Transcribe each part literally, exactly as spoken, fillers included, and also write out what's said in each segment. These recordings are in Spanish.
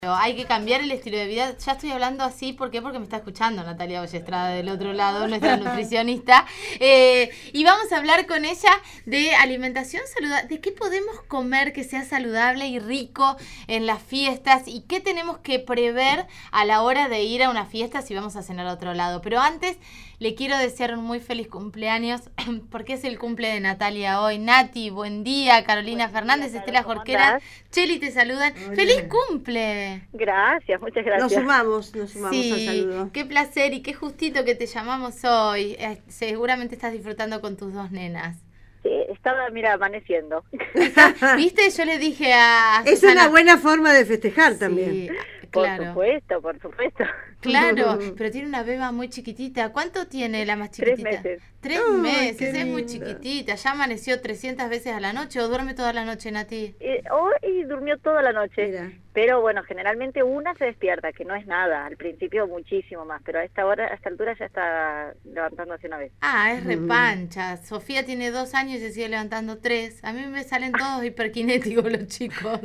Hay que cambiar el estilo de vida. Ya estoy hablando así, ¿por qué? Porque me está escuchando Natalia Ballestrada del otro lado, nuestra nutricionista. Eh, y vamos a hablar con ella de alimentación saludable, de qué podemos comer que sea saludable y rico en las fiestas y qué tenemos que prever a la hora de ir a una fiesta si vamos a cenar a otro lado. Pero antes le quiero desear un muy feliz cumpleaños porque es el cumple de Natalia hoy. Nati, buen día. Carolina Buen Fernández, día, Estela ¿cómo Jorquera, andás? Cheli te saludan. Hola. ¡Feliz cumple! Gracias, muchas gracias. Nos sumamos, nos sumamos al Sí, saludo. qué placer y qué justito que te llamamos hoy. Eh, seguramente estás disfrutando con tus dos nenas. Sí, estaba, mira, amaneciendo. ¿Viste? Yo le dije a Es Susana- una buena forma de festejar Sí, también. Por claro. supuesto, por supuesto. Claro, pero tiene una beba muy chiquitita. ¿Cuánto tiene la más Tres chiquitita? meses. Tres Ay, meses, qué es muy linda. chiquitita. ¿Ya amaneció trescientas veces a la noche o duerme toda la noche, Nati? Eh, hoy durmió toda la noche. Mira. Pero bueno, generalmente una se despierta, que no es nada. Al principio muchísimo más, pero a esta hora, a esta altura ya está levantándose una vez. Ah, es Mm. repancha. Sofía tiene dos años y se sigue levantando tres. A mí me salen todos hiperkinéticos los chicos.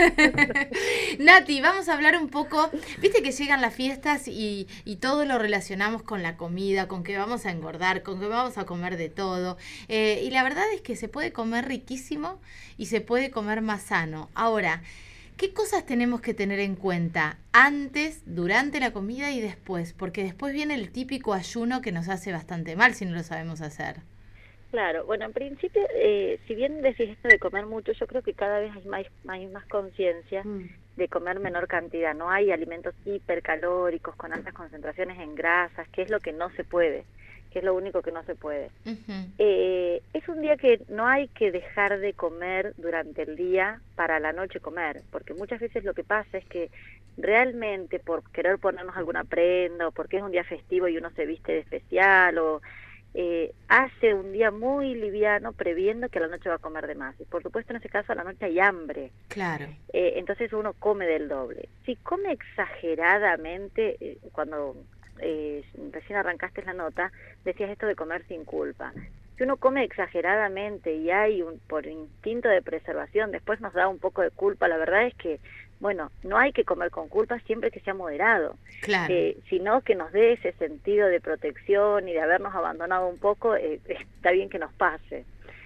Nati, vamos a hablar un poco. Viste que llegan las fiestas y, y todo lo relacionamos con la comida, con que vamos a engordar, con que vamos a comer de todo. Eh, y la verdad es que se puede comer riquísimo y se puede comer más sano. Ahora, ¿qué cosas tenemos que tener en cuenta antes, durante la comida y después? Porque después viene el típico ayuno que nos hace bastante mal si no lo sabemos hacer. Claro, bueno, en principio, eh, si bien decís esto de comer mucho, yo creo que cada vez hay más, hay más conciencia Mm. de comer menor cantidad. No hay alimentos hipercalóricos con altas concentraciones en grasas, que es lo que no se puede, que es lo único que no se puede. Ujú. Eh, es un día que no hay que dejar de comer durante el día para la noche comer, porque muchas veces lo que pasa es que realmente por querer ponernos alguna prenda o porque es un día festivo y uno se viste de especial o eh, hace un día muy liviano previendo que a la noche va a comer de más. Y por supuesto en ese caso a la noche hay hambre. Claro. Eh, entonces uno come del doble. Si come exageradamente, eh, cuando eh, recién arrancaste la nota, decías esto de comer sin culpa. Si uno come exageradamente y hay un, por instinto de preservación, después nos da un poco de culpa, la verdad es que, bueno, no hay que comer con culpa siempre que sea moderado, Claro. eh, sino que nos dé ese sentido de protección y de habernos abandonado un poco, eh, está bien que nos pase.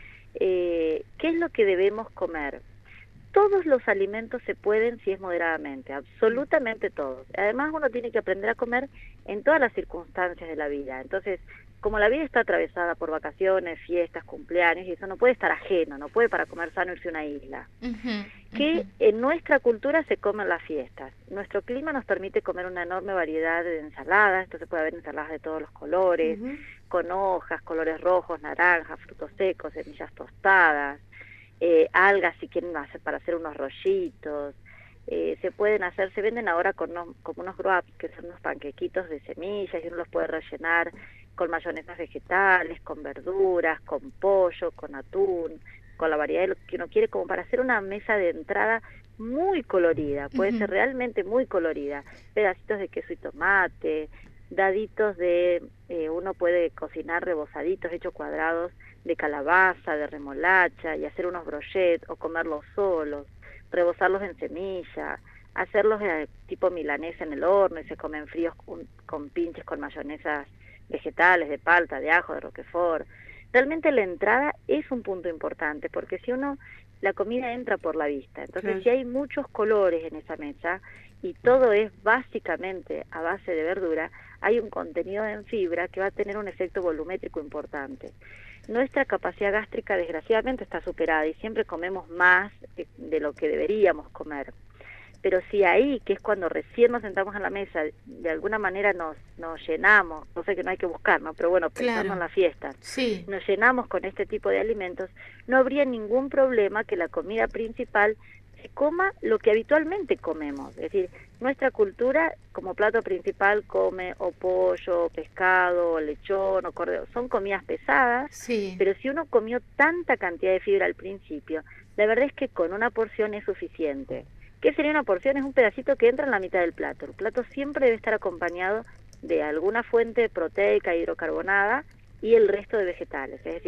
Eh, ¿Qué es lo que debemos comer? Todos los alimentos se pueden si es moderadamente, absolutamente todos. Además uno tiene que aprender a comer en todas las circunstancias de la vida. Entonces, como la vida está atravesada por vacaciones, fiestas, cumpleaños, y eso no puede estar ajeno, no puede para comer sano irse a una isla. Ujú, Que ujú. en nuestra cultura se comen las fiestas. Nuestro clima nos permite comer una enorme variedad de ensaladas, entonces puede haber ensaladas de todos los colores, Ujú. con hojas, colores rojos, naranjas, frutos secos, semillas tostadas, eh, algas si quieren hacer para hacer unos rollitos, eh, se pueden hacer, se venden ahora con unos, como unos wraps, que son unos panquequitos de semillas y uno los puede rellenar con mayonesas vegetales, con verduras, con pollo, con atún, con la variedad de lo que uno quiere, como para hacer una mesa de entrada muy colorida, puede Ujú. ser realmente muy colorida, pedacitos de queso y tomate, daditos de, eh, uno puede cocinar rebozaditos hechos cuadrados de calabaza, de remolacha y hacer unos brochets o comerlos solos, rebozarlos en semilla, hacerlos eh, tipo milanesa en el horno y se comen fríos con, con pinches con mayonesas vegetales, de palta, de ajo, de roquefort. Realmente la entrada es un punto importante porque si uno, la comida entra por la vista, entonces Claro. si hay muchos colores en esa mesa y todo es básicamente a base de verdura, hay un contenido en fibra que va a tener un efecto volumétrico importante. Nuestra capacidad gástrica desgraciadamente está superada y siempre comemos más de, de lo que deberíamos comer. Pero si ahí, que es cuando recién nos sentamos en la mesa, de alguna manera nos, nos llenamos, no sé que no hay que buscar, ¿no? Pero bueno, pensando Claro. en la fiesta, Sí. nos llenamos con este tipo de alimentos, no habría ningún problema que la comida principal se coma lo que habitualmente comemos. Es decir, nuestra cultura como plato principal come o pollo, o pescado, o lechón, o cordero. Son comidas pesadas, Sí. pero si uno comió tanta cantidad de fibra al principio, la verdad es que con una porción es suficiente. ¿Qué sería una porción? Es un pedacito que entra en la mitad del plato. El plato siempre debe estar acompañado de alguna fuente proteica hidrocarbonada y el resto de vegetales. Es decir,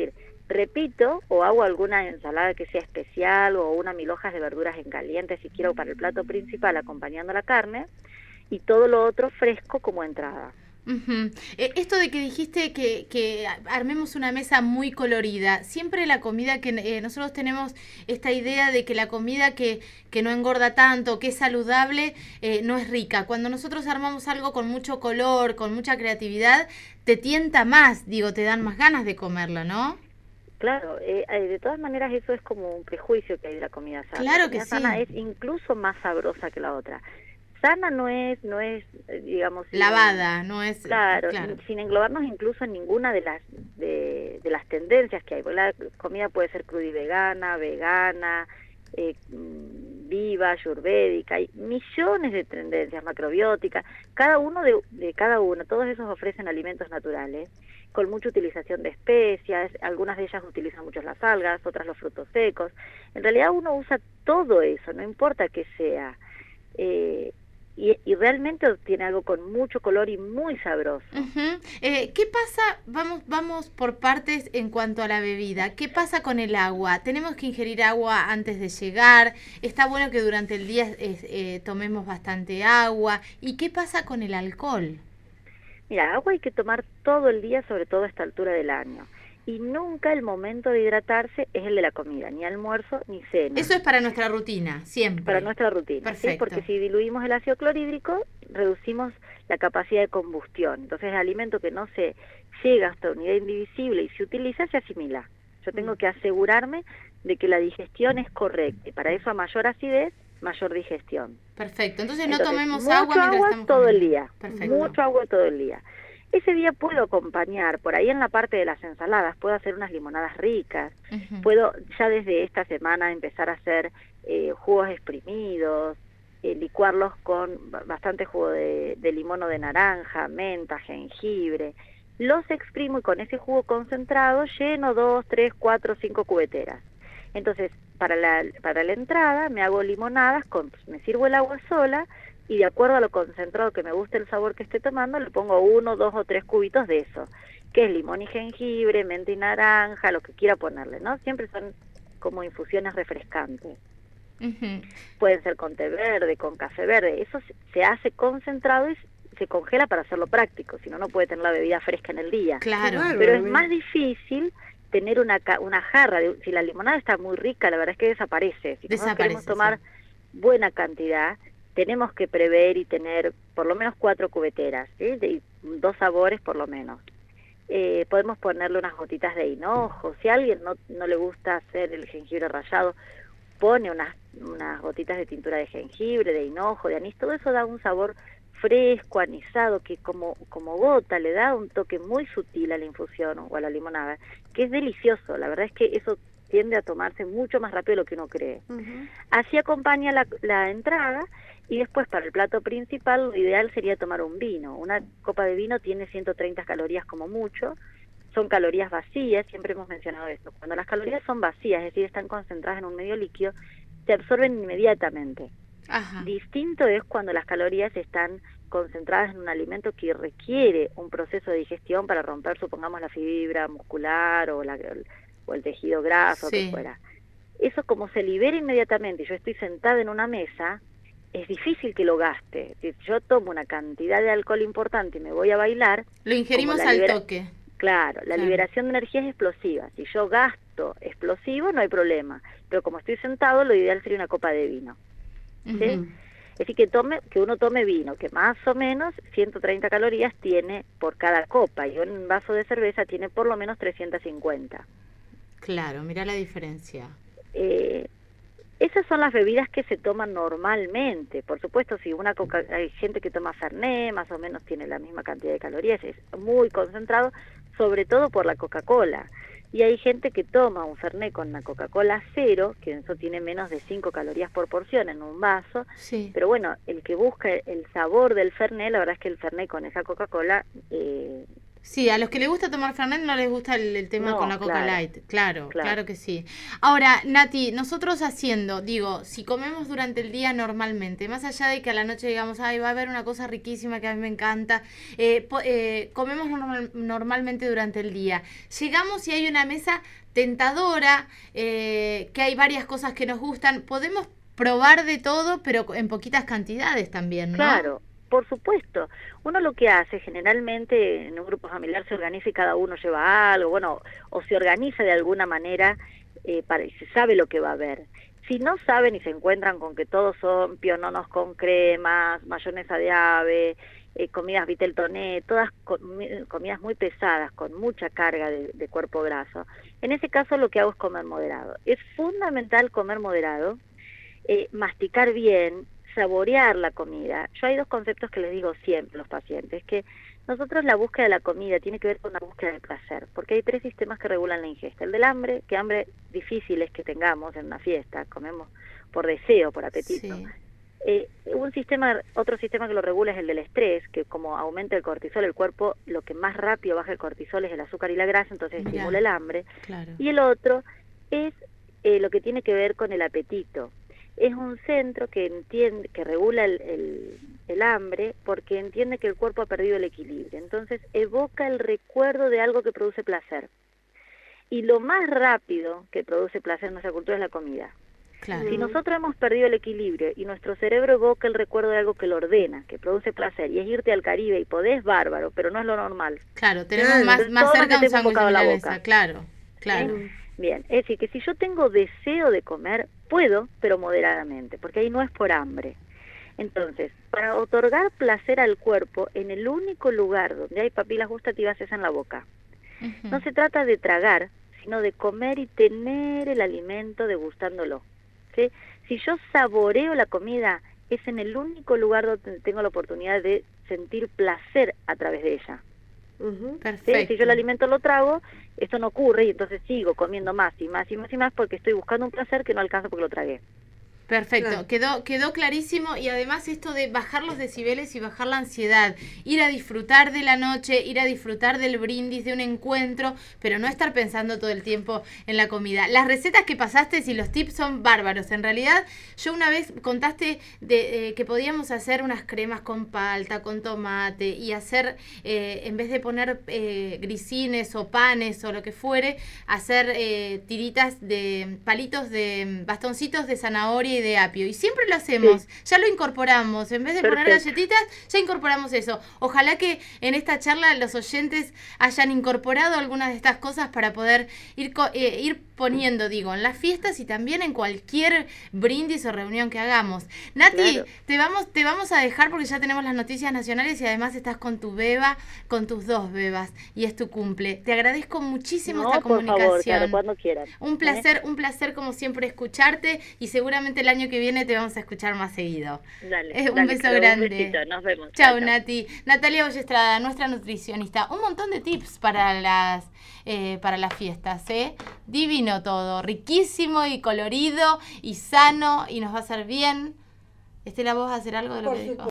repito o hago alguna ensalada que sea especial o una mil hojas de verduras en caliente si quiero para el plato principal acompañando la carne, y todo lo otro fresco como entrada. Uh-huh. Eh, esto de que dijiste que, que armemos una mesa muy colorida, siempre la comida que eh, nosotros tenemos esta idea de que la comida que, que no engorda tanto, que es saludable, eh, no es rica. Cuando nosotros armamos algo con mucho color, con mucha creatividad, te tienta más, digo, te dan más ganas de comerlo, ¿no? Claro, eh, de todas maneras eso es como un prejuicio que hay de la comida sana. Claro la comida que sana sí. es incluso más sabrosa que la otra. Sana no es, no es, digamos, lavada, sin, no es, claro, claro, sin englobarnos incluso en ninguna de las de, de las tendencias que hay. La comida puede ser cruda y vegana, vegana, eh, viva, ayurvédica, hay millones de tendencias, macrobióticas, cada uno de, de cada uno, todos esos ofrecen alimentos naturales, con mucha utilización de especias, algunas de ellas utilizan mucho las algas, otras los frutos secos. En realidad uno usa todo eso, no importa qué sea. Eh, Y, y realmente obtiene algo con mucho color y muy sabroso. Uh-huh. Eh, ¿Qué pasa? Vamos, vamos por partes en cuanto a la bebida. ¿Qué pasa con el agua? ¿Tenemos que ingerir agua antes de llegar? ¿Está bueno que durante el día eh, eh, tomemos bastante agua? ¿Y qué pasa con el alcohol? Mira, agua hay que tomar todo el día, sobre todo a esta altura del año. Y nunca el momento de hidratarse es el de la comida, ni almuerzo ni cena. Eso es para nuestra rutina, siempre. Para nuestra rutina, perfecto. ¿sí? Porque si diluimos el ácido clorhídrico, reducimos la capacidad de combustión. Entonces el alimento que no se llega hasta unidad indivisible y se utiliza, se asimila. Yo tengo que asegurarme de que la digestión es correcta. Y para eso, a mayor acidez, mayor digestión. Perfecto, entonces no entonces, tomemos mucho agua mientras agua estamos todo comiendo. el día. Perfecto. Mucho agua todo el día. Ese día puedo acompañar, por ahí en la parte de las ensaladas, puedo hacer unas limonadas ricas, uh-huh. Puedo ya desde esta semana empezar a hacer eh, jugos exprimidos, eh, licuarlos con bastante jugo de, de limón o de naranja, menta, jengibre. Los exprimo y con ese jugo concentrado lleno dos, tres, cuatro, cinco cubeteras. Entonces, para la, para la entrada me hago limonadas, con, me sirvo el agua sola, y de acuerdo a lo concentrado que me guste el sabor que esté tomando, le pongo uno, dos o tres cubitos de eso, que es limón y jengibre, menta y naranja, lo que quiera ponerle, ¿no? Siempre son como infusiones refrescantes. Uh-huh. Pueden ser con té verde, con café verde, eso se hace concentrado y se congela para hacerlo práctico, si no, no puede tener la bebida fresca en el día. Claro. Pero es más difícil tener una, una jarra, de, si la limonada está muy rica, la verdad es que desaparece. Si desaparece, nosotros queremos tomar sí. buena cantidad, tenemos que prever y tener por lo menos cuatro cubeteras, ¿sí? De dos sabores por lo menos. Eh, podemos ponerle unas gotitas de hinojo. Si a alguien no, no le gusta hacer el jengibre rallado, pone unas, unas gotitas de tintura de jengibre, de hinojo, de anís. Todo eso da un sabor fresco, anisado, que como, como gota le da un toque muy sutil a la infusión o a la limonada, que es delicioso. La verdad es que eso tiende a tomarse mucho más rápido de lo que uno cree. Uh-huh. Así acompaña la, la entrada. Y después para el plato principal lo ideal sería tomar un vino. Una copa de vino tiene ciento treinta calorías como mucho, son calorías vacías, siempre hemos mencionado esto. Cuando las calorías son vacías, es decir, están concentradas en un medio líquido, se absorben inmediatamente. Ajá. Distinto es cuando las calorías están concentradas en un alimento que requiere un proceso de digestión para romper, supongamos, la fibra muscular o, la, o el tejido graso, sí. O que fuera. Eso como se libera inmediatamente, y yo estoy sentada en una mesa, es difícil que lo gaste. Si yo tomo una cantidad de alcohol importante y me voy a bailar... Lo ingerimos al libera... toque. Claro, la claro. liberación de energía es explosiva. Si yo gasto explosivo, no hay problema. Pero como estoy sentado, lo ideal sería una copa de vino. ¿Sí? Uh-huh. Es decir, que, tome, que uno tome vino, que más o menos ciento treinta calorías tiene por cada copa. Y un vaso de cerveza tiene por lo menos trescientas cincuenta. Claro, mira la diferencia. Eh... Esas son las bebidas que se toman normalmente. Por supuesto, si una coca, hay gente que toma Fernet, más o menos tiene la misma cantidad de calorías, es muy concentrado, sobre todo por la Coca-Cola. Y hay gente que toma un Fernet con una Coca-Cola cero, que eso tiene menos de cinco calorías por porción en un vaso. Sí. Pero bueno, el que busca el sabor del Fernet, la verdad es que el Fernet con esa Coca-Cola eh, Sí, a los que les gusta tomar Fernet no les gusta el, el tema No, con la Coca claro, Light. Claro, claro, claro. que sí. Ahora, Nati, nosotros haciendo, digo, si comemos durante el día normalmente, más allá de que a la noche digamos, ay, va a haber una cosa riquísima que a mí me encanta, eh, po- eh, comemos normal- normalmente durante el día. Llegamos y hay una mesa tentadora, eh, que hay varias cosas que nos gustan, podemos probar de todo, pero en poquitas cantidades también, ¿no? Claro, por supuesto. Uno lo que hace generalmente en un grupo familiar se organiza y cada uno lleva algo, bueno, o se organiza de alguna manera eh, para y se sabe lo que va a haber. Si no saben y se encuentran con que todos son piononos con cremas, mayonesa de ave, eh, comidas vitel toné, todas comi- comidas muy pesadas, con mucha carga de, de cuerpo graso, en ese caso lo que hago es comer moderado. Es fundamental comer moderado, eh, masticar bien, saborear la comida. Yo hay dos conceptos que les digo siempre a los pacientes, que nosotros la búsqueda de la comida tiene que ver con la búsqueda del placer, porque hay tres sistemas que regulan la ingesta. El del hambre, que hambre difícil es que tengamos en una fiesta, comemos por deseo, por apetito. Sí. Eh, un sistema, otro sistema que lo regula es el del estrés, que como aumenta el cortisol, el cuerpo, lo que más rápido baja el cortisol es el azúcar y la grasa, entonces Mirá. estimula el hambre. Claro. Y el otro es eh, lo que tiene que ver con el apetito. Es un centro que entiende, que regula el, el, el hambre porque entiende que el cuerpo ha perdido el equilibrio. Entonces evoca el recuerdo de algo que produce placer. Y lo más rápido que produce placer en nuestra cultura es la comida. Claro. Si nosotros hemos perdido el equilibrio y nuestro cerebro evoca el recuerdo de algo que lo ordena, que produce placer, y es irte al Caribe y podés, bárbaro, pero no es lo normal. Claro, tenemos Claro. más, Entonces, más todos cerca un metemos un sándwich de bocado a la milanesa. boca. Claro, claro. ¿Eh? Bien, es decir, que si yo tengo deseo de comer, puedo, pero moderadamente, porque ahí no es por hambre. Entonces, para otorgar placer al cuerpo, en el único lugar donde hay papilas gustativas es en la boca. Ujú. No se trata de tragar, sino de comer y tener el alimento degustándolo. ¿Sí? Si yo saboreo la comida, es en el único lugar donde tengo la oportunidad de sentir placer a través de ella. Ujú. ¿Sí? Perfecto. Si yo el alimento lo trago, esto no ocurre y entonces sigo comiendo más y más y más y más porque estoy buscando un placer que no alcanzo porque lo tragué. Perfecto, Claro. quedó, quedó clarísimo y además esto de bajar los decibeles y bajar la ansiedad, ir a disfrutar de la noche, ir a disfrutar del brindis, de un encuentro, pero no estar pensando todo el tiempo en la comida. Las recetas que pasaste y los tips son bárbaros. En realidad, yo una vez contaste de eh, que podíamos hacer unas cremas con palta, con tomate y hacer, eh, en vez de poner eh, grisines o panes o lo que fuere, hacer eh, tiritas de palitos de bastoncitos de zanahoria y de apio, y siempre lo hacemos, Sí. ya lo incorporamos, en vez de poner Perfecto. galletitas, ya incorporamos eso. Ojalá que en esta charla los oyentes hayan incorporado algunas de estas cosas para poder ir, co- eh, ir poniendo, digo, en las fiestas y también en cualquier brindis o reunión que hagamos. Nati, Claro. te vamos, te vamos a dejar porque ya tenemos las noticias nacionales y además estás con tu beba, con tus dos bebas, y es tu cumple. Te agradezco muchísimo No, esta por comunicación. favor, claro, cuando quieran. Un ¿eh? placer, un placer como siempre escucharte y seguramente el año que viene te vamos a escuchar más seguido. Dale, Eh, un dale, beso Caro, grande. Un besito, nos vemos. Chau, Nati. Natalia Ollestrada, nuestra nutricionista. Un montón de tips para las eh, para las fiestas, ¿eh? Divino todo, riquísimo y colorido y sano y nos va a hacer bien. Estela, ¿vos vas a hacer algo de lo Por que dijo?